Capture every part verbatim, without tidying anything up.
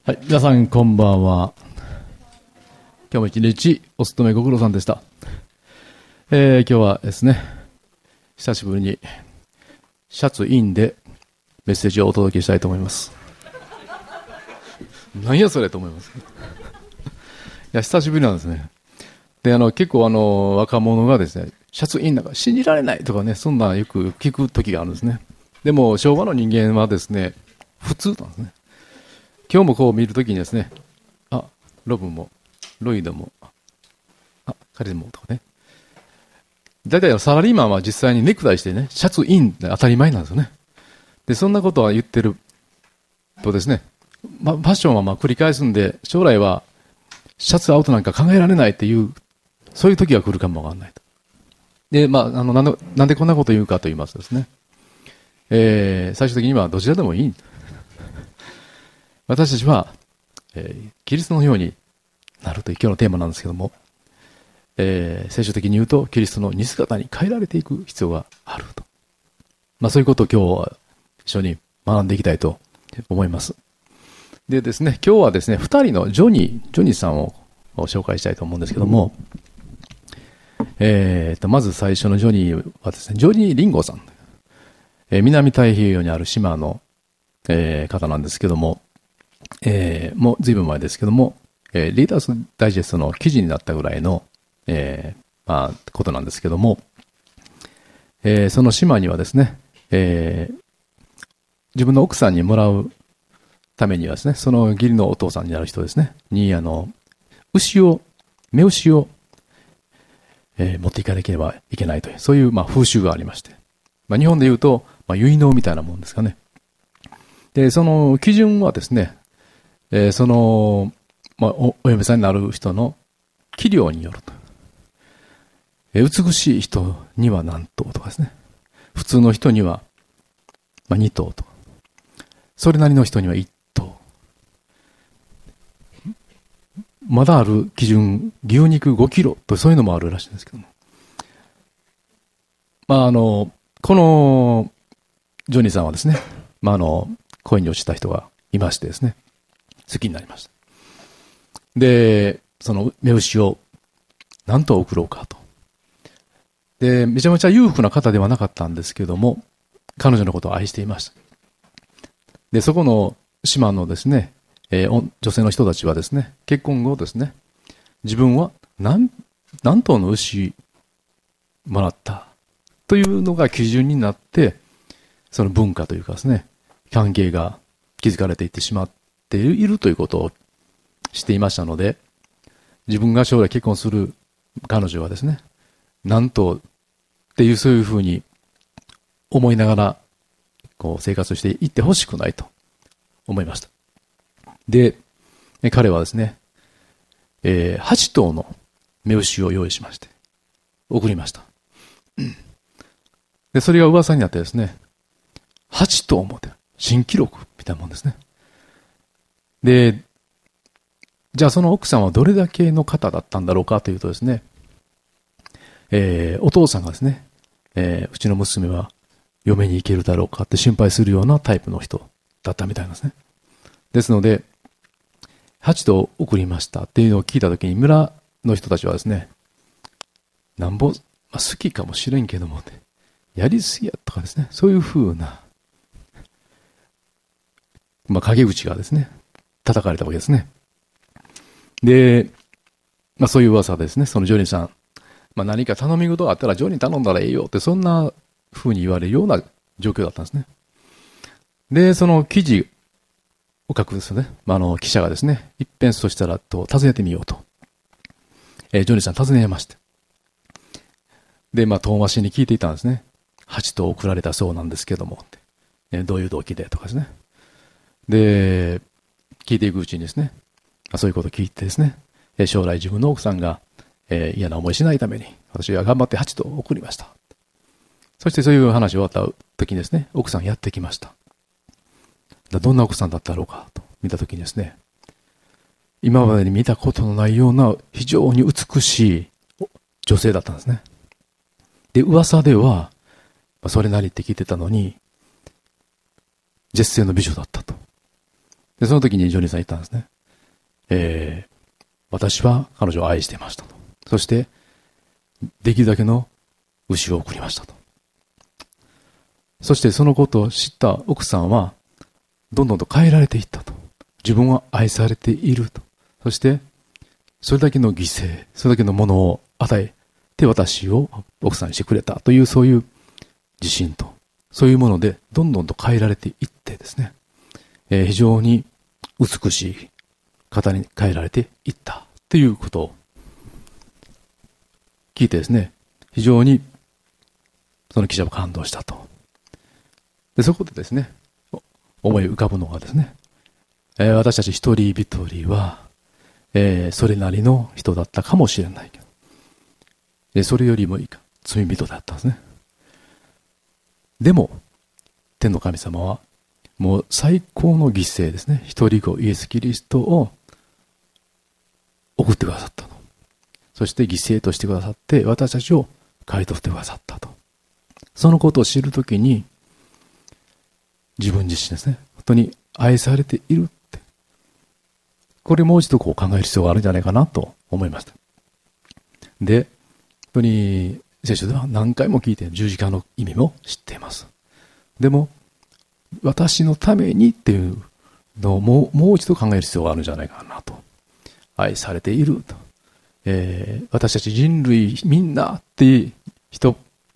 はい、皆さんこんばんは。今日も一日お勤めご苦労さんでした。えー、今日はですね、久しぶりにシャツインでメッセージをお届けしたいと思います。何やそれと思います。いや、久しぶりなんですね。で、あの結構あの若者がですね、シャツインなんか信じられないとかね、そんなよく聞く時があるんですね。でも昭和の人間はですね、普通なんですね。今日もこう見るときにですね、あ、ロブも、ロイドも、あ、カリスもとかね。だいたいサラリーマンは実際にネクタイしてね、シャツインって当たり前なんですよね。で、そんなことは言ってるとですね、ま、ファッションはまあ繰り返すんで、将来はシャツアウトなんか考えられないっていう、そういう時が来るかもわかんないと。で、まあ、あの、なんで、なんでこんなこと言うかと言いますとですね、えー、最終的にはどちらでもいい。私たちは、えー、キリストのようになるという今日のテーマなんですけども、えー、聖書的に言うとキリストの似姿に変えられていく必要があると、まあ、そういうことを今日は一緒に学んでいきたいと思います。でですね、今日はですね、二人のジョニージョニーさんを紹介したいと思うんですけども、えー、とまず最初のジョニーはですね、ジョニー・リンゴさん、えー、南太平洋にある島の、えー、方なんですけども、えー、もう随分前ですけども、えー、リーダースダイジェストの記事になったぐらいの、えーまあ、ことなんですけども、えー、その島にはですね、えー、自分の奥さんにもらうためにはですね、その義理のお父さんになる人ですね、にあの牛を、目牛を、えー、持っていかなければいけないという、そういう、まあ、風習がありまして、まあ、日本でいうと、まあ、結納みたいなもんですかね。で、その基準はですね、えー、その、まあ、お、お嫁さんになる人の器量によると。えー、美しい人には何頭とかですね。普通の人には、まあ、に頭と。それなりの人にはいち頭。まだある基準、牛肉ごキロとそういうのもあるらしいんですけども。まあ、あの、この、ジョニーさんはですね、まあ、あの、恋に落ちた人がいましてですね、好きになりました。で、その目牛を何頭送ろうかと。で、めちゃめちゃ裕福な方ではなかったんですけども、彼女のことを愛していました。で、そこの島のですね、えー、女性の人たちはですね、結婚後ですね、自分は何、何頭の牛もらったというのが基準になって、その文化というかですね、関係が築かれていってしまっているということをしていましたので、自分が将来結婚する彼女はですね、なんとっていうそういうふうに思いながらこう生活していってほしくないと思いました。で、彼はですね、えー、はち頭の目牛を用意しまして送りました。で、それが噂になってですね、はち頭もって新記録みたいなもんですね。で、じゃあその奥さんはどれだけの方だったんだろうかというとですね、えー、お父さんがですね、えー、うちの娘は嫁に行けるだろうかって心配するようなタイプの人だったみたいなんですね。ですので、はち頭送りましたっていうのを聞いたときに村の人たちはですね、なんぼ、まあ、好きかもしれんけども、ね、やりすぎやとかですね、そういうふうな、まあ、陰口がですね、叩かれたわけですね。で、まあそういう噂ですね、そのジョニーさん、まあ何か頼み事があったらジョニー頼んだらええよって、そんな風に言われるような状況だったんですね。で、その記事を書くですね、まあ、あの記者がですね、一遍そしたらと訪ねてみようと、えー、ジョニーさん訪ねまして、で、まあ遠回しに聞いていたんですね。はち頭送られたそうなんですけどもって、ね、どういう動機でとかですね。で、聞いていくうちにですね、そういうことを聞いてですね、将来自分の奥さんが、えー、嫌な思いしないために私は頑張ってはち頭送りました。そしてそういう話終わった時にですね、奥さんやってきました。どんな奥さんだったろうかと見た時にですね、今までに見たことのないような非常に美しい女性だったんですね。で、噂ではそれなりって聞いてたのに絶世の美女だったと。 で、その時にジョニーさん言ったんですね。えー、私は彼女を愛していましたと。そして、できるだけの牛を送りましたと。そしてそのことを知った奥さんは、どんどんと変えられていったと。自分は愛されていると。そして、それだけの犠牲、それだけのものを与えて私を奥さんにしてくれたという、そういう自信と、そういうものでどんどんと変えられていってですね、えー、非常に美しい方に変えられていったということを聞いてですね、非常にその記者は感動したと。で、そこでですね、思い浮かぶのがですね、えー、私たち一人一人は、えー、それなりの人だったかもしれないけど、えー、それよりもいいか、罪人だったんですね。でも、天の神様は、もう最高の犠牲ですね、一人子イエス・キリストを送ってくださったと。そして犠牲としてくださって、私たちを買い取ってくださったと。そのことを知るときに、自分自身ですね、本当に愛されているって、これもう一度こう考える必要があるんじゃないかなと思いました。で、本当に聖書では何回も聞いて十字架の意味も知っています。でも、私のためにっていうのをもう、もう一度考える必要があるんじゃないかなと。愛されていると。えー、私たち人類みんなって人、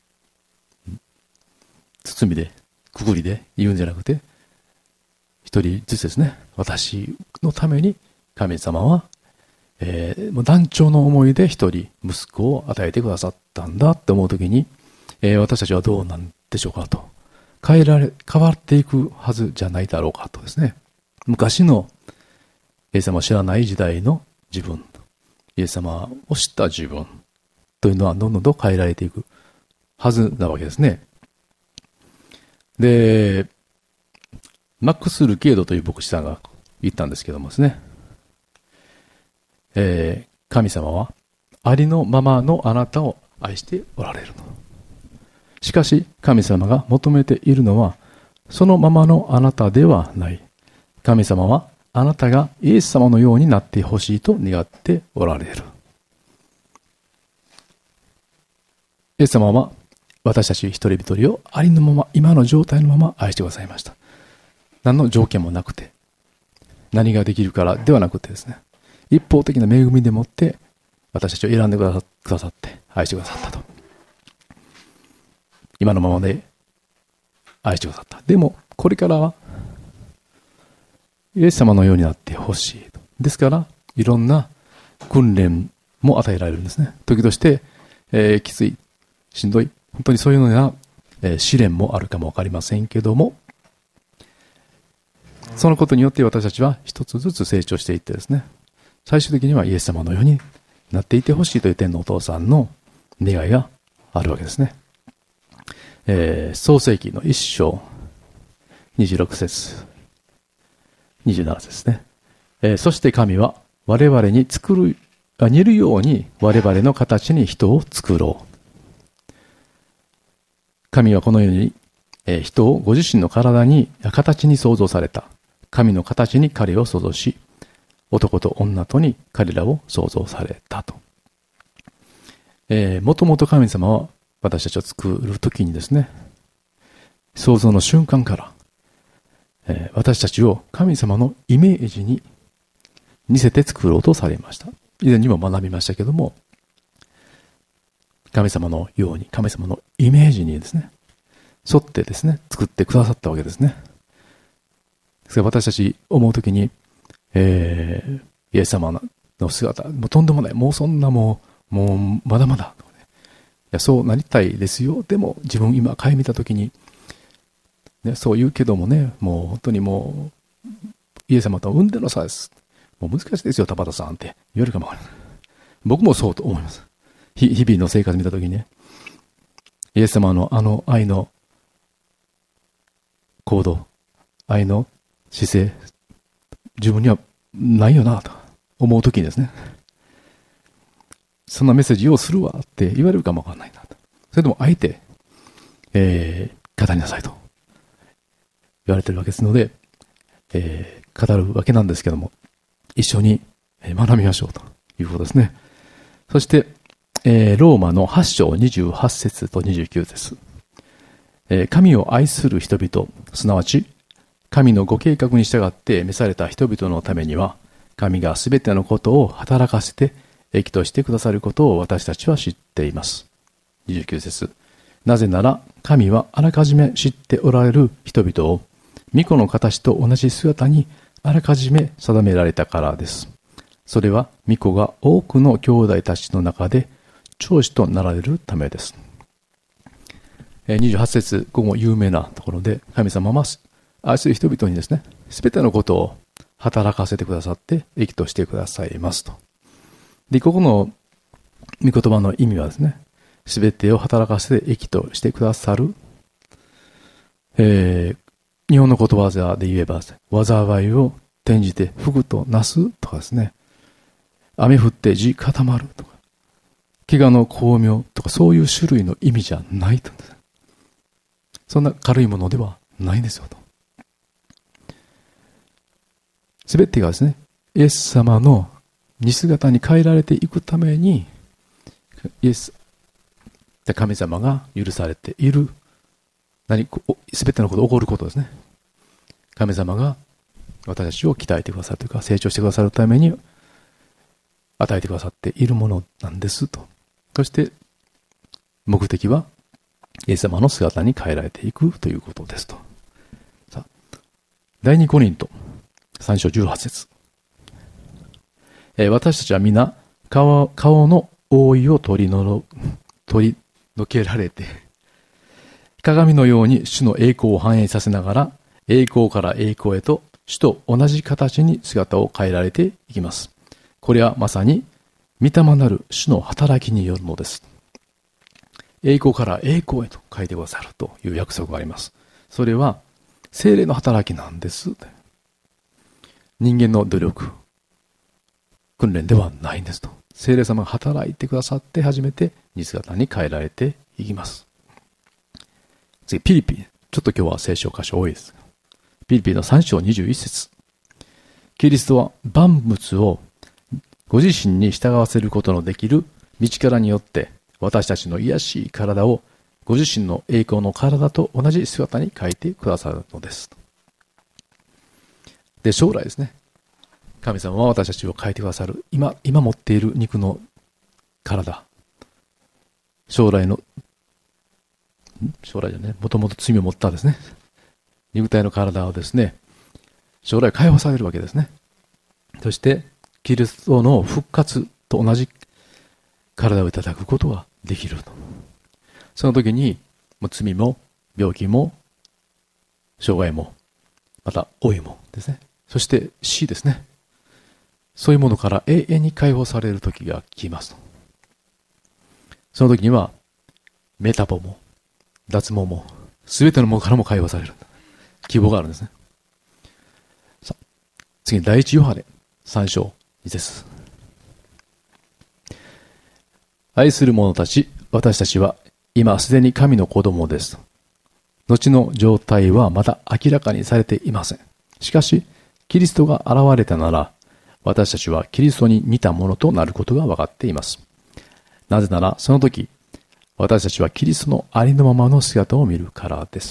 包みで、くくりで言うんじゃなくて、一人ずつですね、私のために神様は、えー、もう断腸の思いで一人息子を与えてくださったんだって思うときに、えー、私たちはどうなんでしょうかと。変えられ、変わっていくはずじゃないだろうかとですね。昔のイエス様を知らない時代の自分、イエス様を知った自分というのはどんどんと変えられていくはずなわけですね。で、マックス・ルケードという牧師さんが言ったんですけどもですね、えー、神様はありのままのあなたを愛しておられるの。しかし神様が求めているのはそのままのあなたではない。神様はあなたがイエス様のようになってほしいと願っておられる。イエス様は私たち一人一人をありのまま、今の状態のまま愛してくださいました。何の条件もなくて、何ができるからではなくてですね、一方的な恵みでもって私たちを選んでくださって愛してくださったと。今のままで愛してくださった。でもこれからはイエス様のようになってほしいと。ですからいろんな訓練も与えられるんですね。時として、えー、きつい、しんどい、本当にそういうような、えー、試練もあるかもわかりませんけども、そのことによって私たちは一つずつ成長していってですね、最終的にはイエス様のようになっていてほしいという天のお父さんの願いがあるわけですね。えー、創世記の一章にじゅうろく節にじゅうなな節ですね、えー、そして神は我々に作る似るように我々の形に人を作ろう。神はこのように、えー、人をご自身の体に形に創造された。神の形に彼を創造し、男と女とに彼らを創造されたと。えー、もともと神様は私たちを作るときにですね、創造の瞬間から、えー、私たちを神様のイメージに似せて作ろうとされました。以前にも学びましたけども、神様のように、神様のイメージにですね、沿ってですね、作ってくださったわけですね。ですから私たち思うときに、えー、イエス様の姿、もうとんでもない、もうそんなもう、もうまだまだ、いや、そうなりたいですよ。でも自分今、顧みたときに、ね、そう言うけどもね、もう本当にもう、イエス様と産んでの差です。もう難しいですよ、田畑さんって言われるかもわからない。僕もそうと思います。日々の生活見たときにね、イエス様のあの愛の行動、愛の姿勢、自分にはないよなと思うときにですね、そんなメッセージをするわって言われるかもわからないなと。それでもあえて、えー、語りなさいと言われているわけですので、えー、 語るわけなんですけども、一緒に学びましょうということですね。そして、えー、ローマのはち章にじゅうはち節とにじゅうきゅう節、えー、神を愛する人々、すなわち神のご計画に従って召された人々のためには、神がすべてのことを働かせて益としてくださることを私たちは知っています。にじゅうきゅう節、なぜなら神はあらかじめ知っておられる人々を御子の形と同じ姿にあらかじめ定められたからです。それは御子が多くの兄弟たちの中で長子となられるためです。にじゅうはち節、ここも有名なところで、神様は愛する人々にですね、すべてのことを働かせてくださって益としてくださいますと。で、ここの御言葉の意味はですね、すべてを働かせて益としてくださる、えー、日本の言葉で言えば、災いを転じて福となすとかですね、雨降って地固まるとか、飢餓の巧妙とか、そういう種類の意味じゃないと。そんな軽いものではないんですよと。すべてがですね、イエス様の似姿に変えられていくために、イエス、神様が許されている、何、すべてのこと、起こることですね。神様が私たちを鍛えてくださるというか、成長してくださるために与えてくださっているものなんですと。そして、目的は、イエス様の姿に変えられていくということですと。さあ、第二コリントさん章じゅうはち節、えー、私たちは皆顔、顔の覆いを取りの取り除けられて、鏡のように主の栄光を反映させながら、栄光から栄光へと主と同じ形に姿を変えられていきます。これはまさに御霊なる主の働きによるのです。栄光から栄光へと変えてくださるという約束があります。それは聖霊の働きなんです。人間の努力、訓練ではないんですと。聖霊様が働いてくださって初めて似姿に変えられていきます。次、ピリピ。ちょっと今日は聖書箇所多いです。ピリピのさん章にじゅういち節。キリストは万物をご自身に従わせることのできる道からによって私たちの癒しい体をご自身の栄光の体と同じ姿に変えてくださるのです。で、将来ですね、神様は私たちを変えてくださる、今、今持っている肉の体、将来の、将来じゃね、もともと罪を持ったですね、肉体の体をですね、将来解放されるわけですね。そして、キリストの復活と同じ体をいただくことができると。その時に、もう罪も病気も障害もまた老いもですね、そして死ですね、そういうものから永遠に解放される時が来ます。その時にはメタボも脱毛も全てのものからも解放される希望があるんですね。さあ、次に第一ヨハネさん章に節。愛する者たち、私たちは今すでに神の子供です。後の状態はまだ明らかにされていません。しかし、キリストが現れたなら、私たちはキリストに似たものとなることが分かっています。なぜなら、その時、私たちはキリストのありのままの姿を見るからです。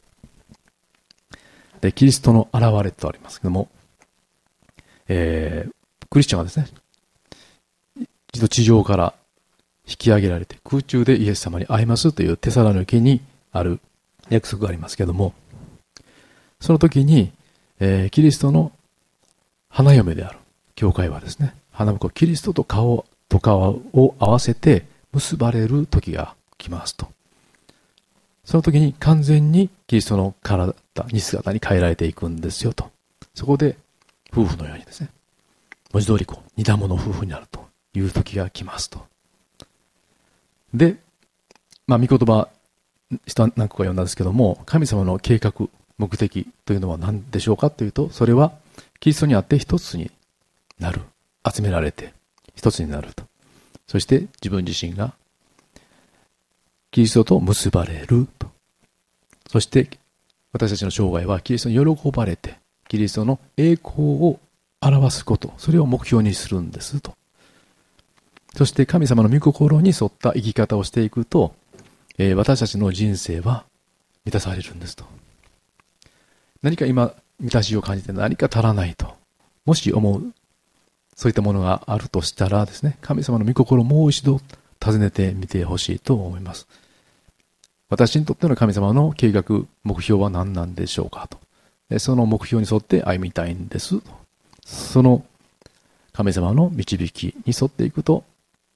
で、キリストの現れとありますけども、えー、クリスチャンがですね、一度地上から引き上げられて空中でイエス様に会いますというテサロニケにある約束がありますけども、その時に、えー、キリストの花嫁である教会はですね、花婿キリストと顔と顔を合わせて結ばれる時が来ますと。その時に完全にキリストの体、似姿に変えられていくんですよと。そこで夫婦のようにですね、文字通りこう似た者夫婦になるという時が来ますと。で、まあ、御言葉、人は何個か読んだんですけども、神様の計画、目的というのは何でしょうかというと、それはキリストにあって一つになる。集められて一つになると。そして自分自身がキリストと結ばれると。そして私たちの生涯はキリストに喜ばれてキリストの栄光を表すこと、それを目標にするんですと。そして神様の御心に沿った生き方をしていくと、えー、私たちの人生は満たされるんですと。何か今満たしを感じて何か足らないと、もし思う、そういったものがあるとしたらですね、神様の御心をもう一度尋ねてみてほしいと思います。私にとっての神様の計画、目標は何なんでしょうかと。その目標に沿って歩みたいんです。その神様の導きに沿っていくと、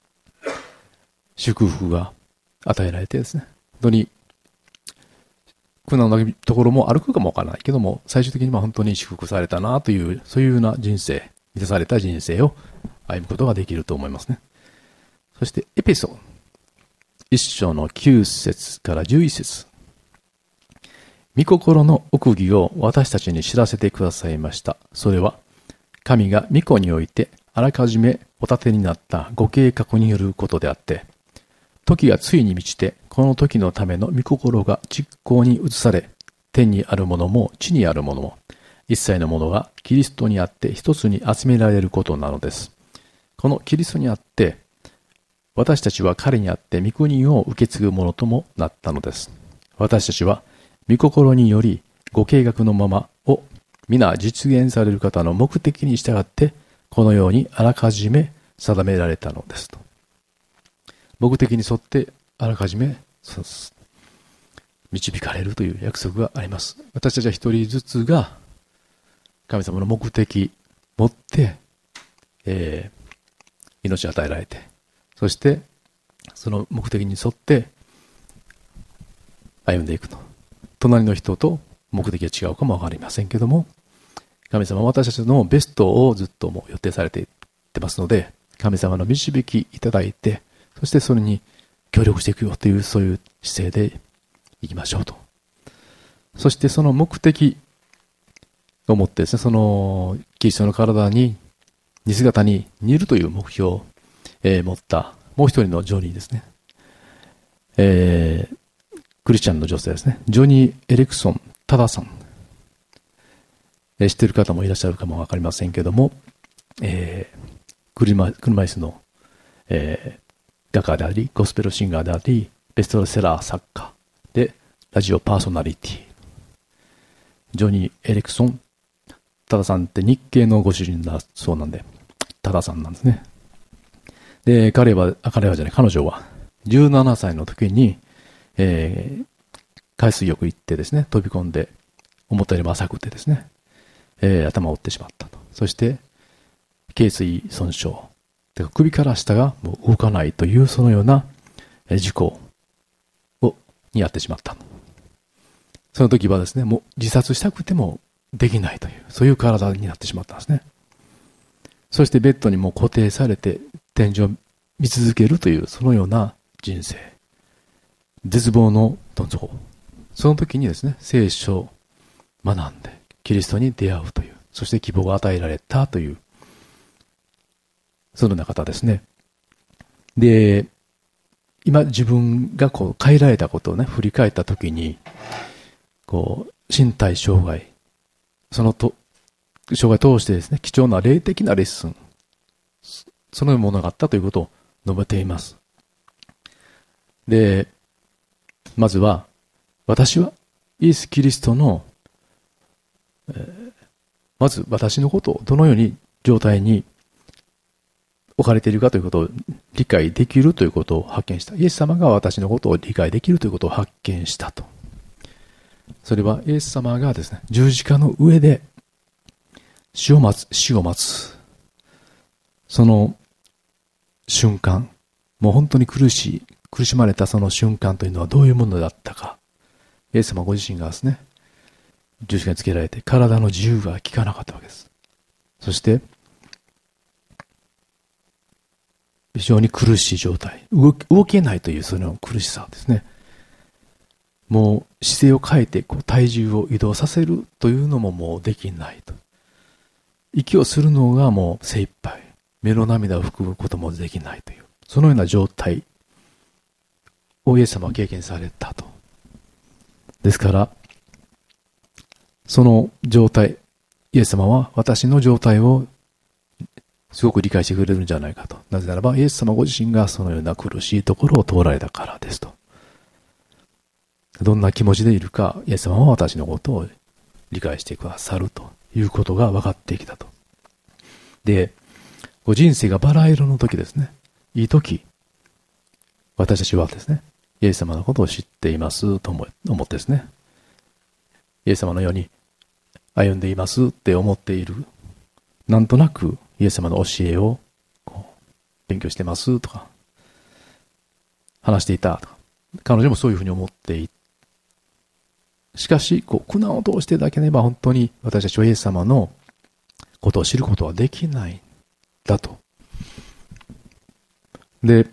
祝福が与えられてですね、本当に苦難のところも歩くかもわからないけども、最終的には本当に祝福されたなという、そういうような人生、満たされた人生を歩むことができると思いますね。そしてエペソ一章のきゅう節からじゅういち節。御心の奥義を私たちに知らせてくださいました。それは、神が御子においてあらかじめお立てになったご計画によることであって、時がついに満ちて、この時のための御心が実行に移され、天にあるものも地にあるものも、一切のものがキリストにあって一つに集められることなのです。このキリストにあって、私たちは彼にあって御国を受け継ぐものともなったのです。私たちは御心によりご計画のままを皆実現される方の目的に従ってこのようにあらかじめ定められたのですと。目的に沿ってあらかじめ導かれるという約束があります。私たちは一人ずつが神様の目的を持って、えー、命を与えられて、そしてその目的に沿って歩んでいくと。隣の人と目的が違うかもわかりませんけども、神様は私たちのベストをずっともう予定されていってますので、神様の導きいただいて、そしてそれに協力していくよという、そういう姿勢でいきましょうと。そしてその目的を持ってですね、そのキリストの体に似姿に似るという目標を、えー、持ったもう一人のジョニーですね、えー、クリスチャンの女性ですね、ジョニー・エリクソン・タダさん、えー、知っている方もいらっしゃるかもわかりませんけども、えー、車、車椅子の、えー、画家であり、ゴスペルシンガーであり、ベストセラー作家で、ラジオパーソナリティ。ジョニー・エリクソン・タダさんって日系のご主人だそうなんで、タダさんなんですね。で、彼は、彼はじゃない、彼女は、じゅうななさいの時に、えー、海水浴行ってですね、飛び込んで、思ったよりも浅くてですね、えー、頭を打ってしまったと。そして、頸椎損傷。首から下がもう動かないという、そのような事故を、に遭ってしまった。その時はですね、もう自殺したくてもできないという、そういう体になってしまったんですね。そしてベッドにも固定されて天井を見続けるという、そのような人生。絶望のどん底。その時にですね、聖書を学んで、キリストに出会うという、そして希望が与えられたという、そのような方ですね。で、今自分がこう変えられたことをね、振り返った時に、こう、身体障害、そのと、障害を通してですね、貴重な霊的なレッスン、そのようなものがあったということを述べています。で、まずは、私はイエス・キリストの、えー、まず私のことをどのように状態に置かれているかということを理解できるということを発見した。イエス様が私のことを理解できるということを発見したと。それはイエス様がですね、十字架の上で死を待つ、死を待つ。その瞬間、もう本当に苦しい、苦しまれたその瞬間というのはどういうものだったか。イエス様ご自身がですね、十字架につけられて体の自由が利かなかったわけです。そして、非常に苦しい状態。動け、動けないというその苦しさですね。もう姿勢を変えてこう体重を移動させるというのももうできないと。息をするのがもう精一杯。目の涙を拭くこともできないという。そのような状態をイエス様は経験されたと。ですから、その状態、 イエス様は私の状態をすごく理解してくれるんじゃないかと。なぜならばイエス様ご自身がそのような苦しいところを通られたからですと。どんな気持ちでいるか、イエス様は私のことを理解してくださるということが分かってきたと。で、ご人生がバラ色の時ですね、いい時、私たちはですね、イエス様のことを知っていますと思ってですね、イエス様のように歩んでいますって思っている。なんとなくイエス様の教えをこう勉強してますとか、話していたとか、彼女もそういうふうに思っていた。しかし、こう苦難を通してだけでば本当に私たちはイエス様のことを知ることはできないんだと。で、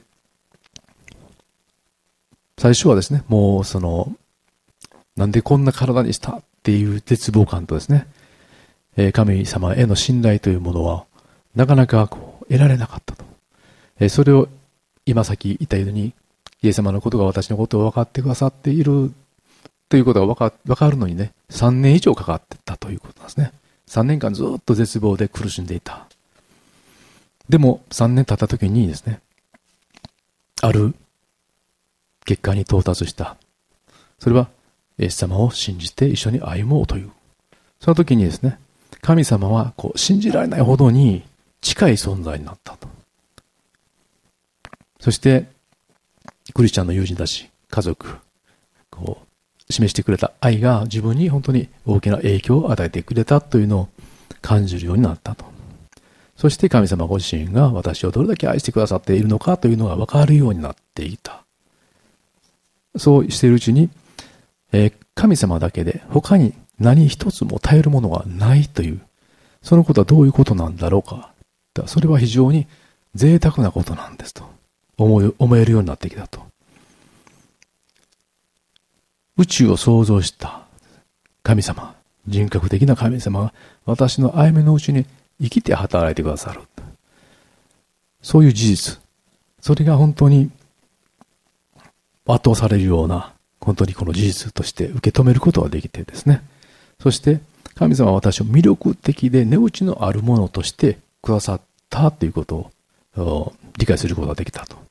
最初はですね、もうその、なんでこんな体にしたっていう絶望感とですね、神様への信頼というものは、なかなかこう得られなかったと。それを今さっき言ったように、イエス様のことが私のことを分かってくださっているということが分か、分かるのにね、さんねん以上かかってたということなんですね。さんねんかんずっと絶望で苦しんでいた。でもさんねん経った時にですね、ある結果に到達した。それはイエス様を信じて一緒に歩もうという。その時にですね、神様はこう信じられないほどに近い存在になったと。そしてクリスチャンの友人たち、家族、こう示してくれた愛が自分に本当に大きな影響を与えてくれたというのを感じるようになったと。そして神様ご自身が私をどれだけ愛してくださっているのかというのが分かるようになっていた。そうしているうちに、えー、神様だけで他に何一つも頼るものがないという、そのことはどういうことなんだろうか。それは非常に贅沢なことなんですと思い、思えるようになってきたと。宇宙を創造した神様、人格的な神様が私の歩みのうちに生きて働いてくださる。そういう事実、それが本当に圧倒されるような、本当にこの事実として受け止めることができてですね。そして神様は私を魅力的で値打ちのあるものとしてくださったということを理解することができたと。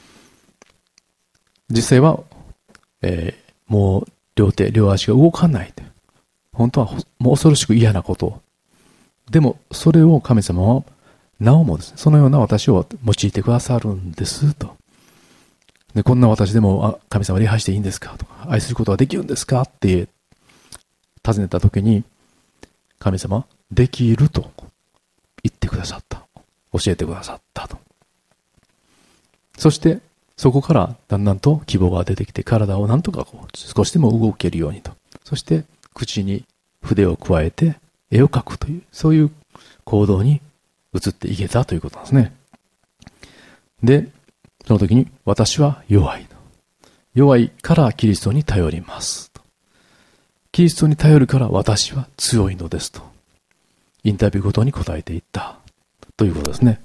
実際は、えーもう両手、両足が動かない。本当はもう恐ろしく嫌なこと。でもそれを神様はなおもですね、そのような私を用いてくださるんですと。で、こんな私でもあ神様礼拝していいんですかとか、愛することができるんですかって尋ねたときに、神様できると言ってくださった。教えてくださったと。そしてそこからだんだんと希望が出てきて、体をなんとかこう少しでも動けるようにと。そして口に筆を加えて絵を描くという、そういう行動に移っていけたということなんですね。で、その時に私は弱い。弱いからキリストに頼りますと。キリストに頼るから私は強いのですと。インタビューごとに答えていったということですね。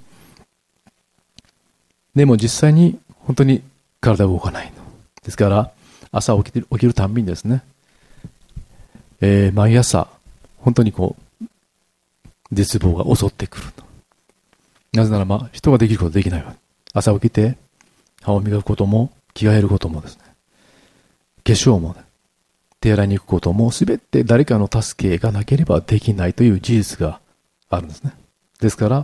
でも実際に本当に体が動かないの。ですから、朝起きて起きるたんびにですね、えー、毎朝、本当にこう、絶望が襲ってくると。なぜならば、人ができることできないわ。朝起きて、歯を磨くことも、着替えることもですね、化粧も、ね、手洗いに行くことも、すべて誰かの助けがなければできないという事実があるんですね。ですから、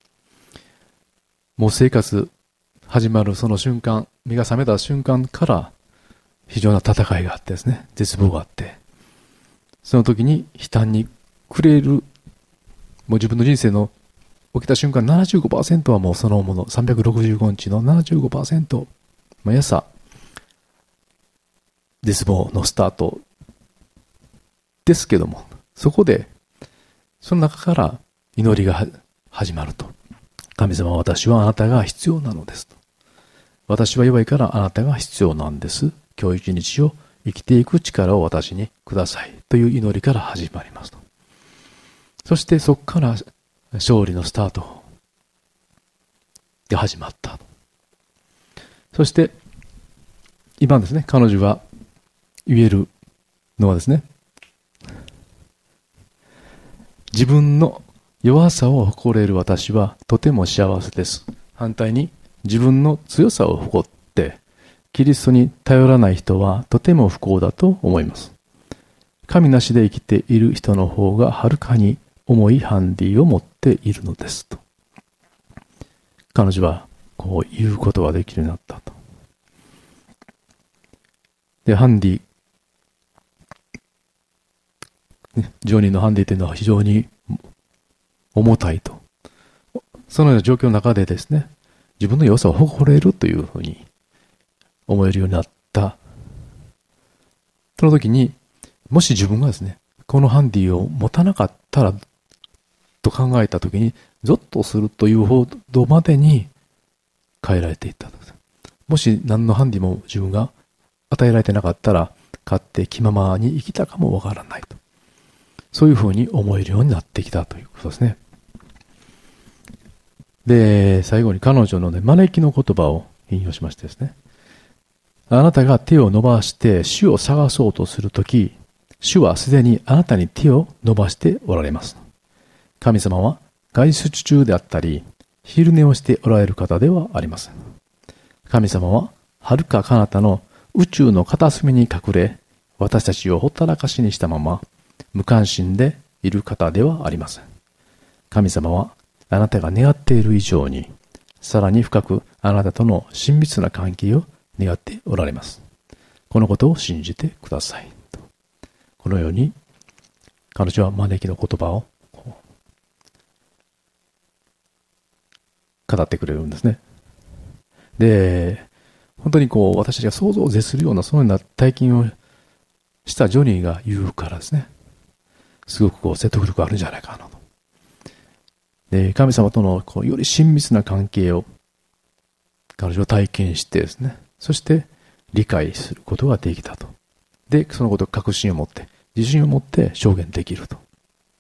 もう生活、始まるその瞬間、目が覚めた瞬間から非常な戦いがあってですね、絶望があって、その時に悲嘆に暮れる、もう自分の人生の起きた瞬間 ななじゅうごパーセント はもうそのもの、さんびゃくろくじゅうごにちの ななじゅうごパーセント、毎朝、絶望のスタートですけども、そこで、その中から祈りが始まると。神様、私はあなたが必要なのですと。私は弱いからあなたが必要なんです。今日一日を生きていく力を私にください。という祈りから始まりますと。そしてそこから勝利のスタートが始まった。そして今ですね、彼女が言えるのはですね、 自分の弱さを誇れる私はとても幸せです。反対に自分の強さを誇ってキリストに頼らない人はとても不幸だと思います。神なしで生きている人の方がはるかに重いハンディを持っているのですと。彼女はこう言うことができるようになったと。で、ハンディ、ね、常人のハンディというのは非常に重たいと。そのような状況の中でですね、自分の良さを誇れるというふうに思えるようになった。その時に、もし自分がですね、このハンディを持たなかったらと考えた時に、ゾッとするというほどまでに変えられていった。もし何のハンディも自分が与えられてなかったら、勝手気ままに生きたかもわからないと。そういうふうに思えるようになってきたということですね。で、最後に彼女のね、招きの言葉を引用しましてですね。あなたが手を伸ばして主を探そうとするとき、主はすでにあなたに手を伸ばしておられます。神様は外出中であったり、昼寝をしておられる方ではありません。神様は遥か彼方の宇宙の片隅に隠れ、私たちをほったらかしにしたまま、無関心でいる方ではありません。神様はあなたが願っている以上に、さらに深くあなたとの親密な関係を願っておられます。このことを信じてください。このように、彼女は招きの言葉を語ってくれるんですね。で、本当にこう、私たちが想像を絶するような、そのような体験をしたジョニーが言うからですね、すごくこう、説得力あるんじゃないかなと。で、神様とのこうより親密な関係を彼女は体験してですね、そして理解することができたと。で、そのことを確信を持って、自信を持って証言できると。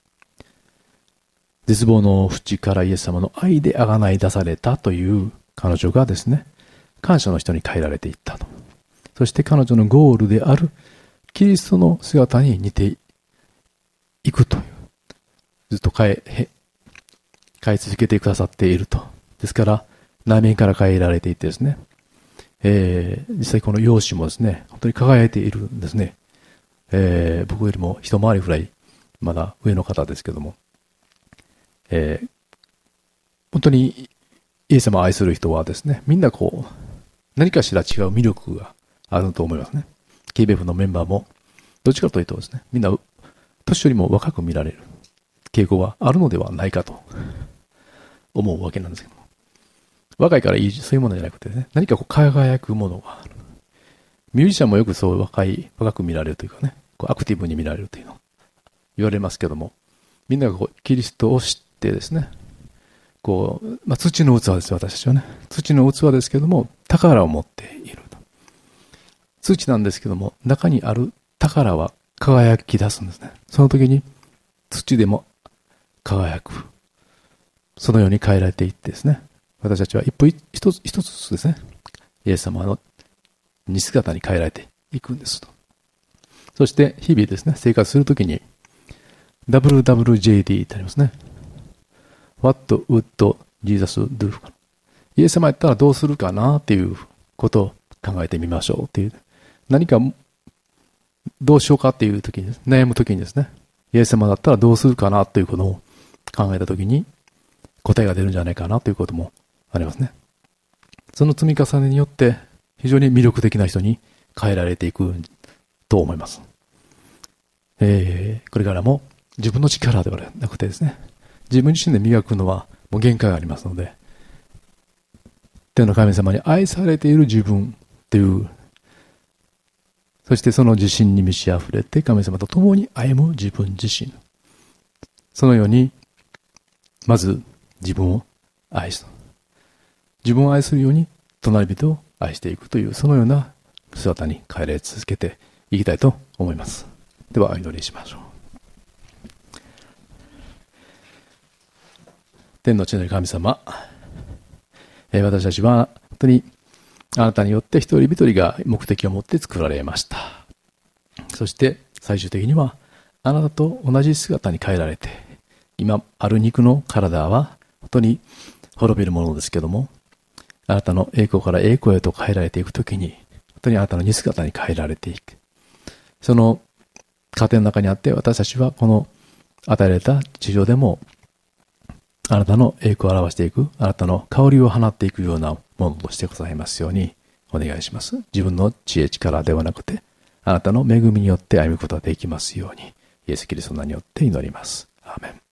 絶望の淵からイエス様の愛で贖い出されたという彼女がですね、感謝の人に変えられていったと。そして彼女のゴールであるキリストの姿に似ていくという。ずっと変え、変え続けてくださっていると。ですから、内面から変えられていてですね、えー、実際この容姿もですね、本当に輝いているんですね。えー、僕よりも一回りぐらいまだ上の方ですけども、えー、本当にイエス様を愛する人はですね、みんなこう、何かしら違う魅力があると思いますね。ケービーエフ のメンバーも、どっちかというとですね、みんな年よりも若く見られる傾向はあるのではないかと思うわけなんですけども、若いからいい、そういうものじゃなくてね、何かこう輝くものがある。ミュージシャンもよくそう若い、若く見られるというかね、こうアクティブに見られるというのを言われますけども、みんながこうキリストを知ってですね、こう、まあ、土の器ですよ、私たちはね。土の器ですけども、宝を持っていると。土なんですけども、中にある宝は輝き出すんですね。その時に、土でも輝く。そのように変えられていってですね、私たちは一歩一つ一つずつですね、イエス様の似姿に変えられていくんですと。そして日々ですね、生活するときに ダブリューダブリュージェーディー ってありますね。What would Jesus do? イエス様やったらどうするかなっていうことを考えてみましょうっていう。何かどうしようかっていうときに、悩むときにですね、イエス様だったらどうするかなということを考えたときに答えが出るんじゃないかなということもありますね。その積み重ねによって非常に魅力的な人に変えられていくと思います。えー、これからも自分の力ではなくてですね、自分自身で磨くのはもう限界がありますので、天の神様に愛されている自分という、そしてその自信に満ち溢れて神様と共に歩む自分自身、そのようにまず自分を愛す。自分を愛するように隣人を愛していくという、そのような姿に変えられ続けていきたいと思います。ではお祈りしましょう。天の地の神様、私たちは本当にあなたによって一人一人が目的を持って作られました。そして最終的にはあなたと同じ姿に変えられて今ある肉の体は本当に滅びるものですけども、あなたの栄光から栄光へと変えられていくときに、本当にあなたの似姿に変えられていく。その過程の中にあって、私たちはこの与えられた地上でも、あなたの栄光を表していく、あなたの香りを放っていくようなものとしてございますようにお願いします。自分の知恵力ではなくて、あなたの恵みによって歩むことができますように、イエス・キリストの名によって祈ります。アーメン。